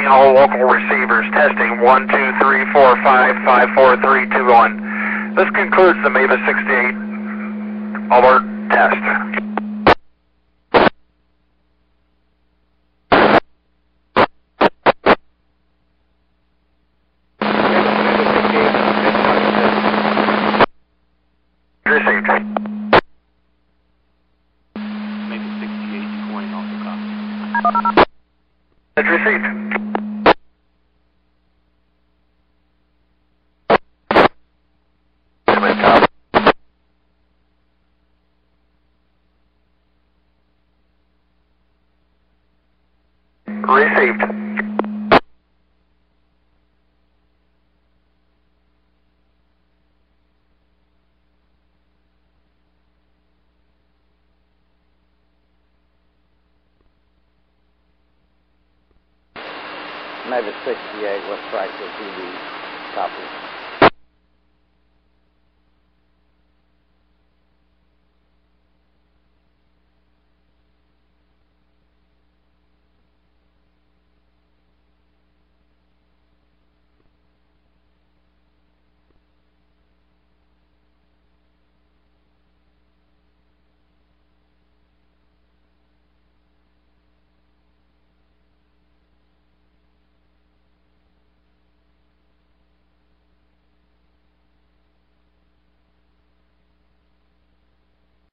calling all local receivers. Testing 1, 2, 3, 4, 5, 5, 4, 3, 2, 1. This concludes the Mavis 68 alert test. Received. Mavis 68 calling also copy. It's received. Received. Mavis 68, West Franklin TV, copy.